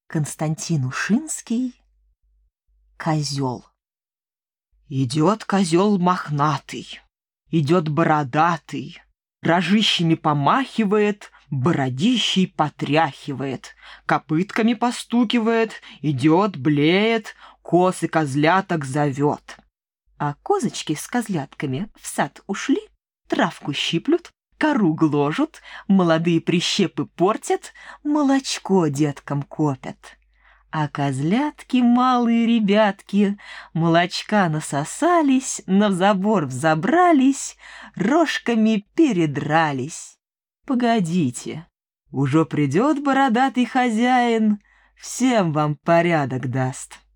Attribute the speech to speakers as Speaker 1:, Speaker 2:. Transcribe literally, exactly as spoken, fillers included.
Speaker 1: Константин Ушинский «Козел». Идет козел мохнатый, идет бородатый, рожищами помахивает, бородищей потряхивает, копытками постукивает, идет, блеет, коз и козляток зовет. А козочки с козлятками в сад ушли, травку щиплют, кору гложут, молодые прищепы портят, молочко деткам копят. А козлятки, малые ребятки, молочка насосались, на забор взобрались, рожками передрались. Погодите, уже придет бородатый хозяин, всем вам порядок даст.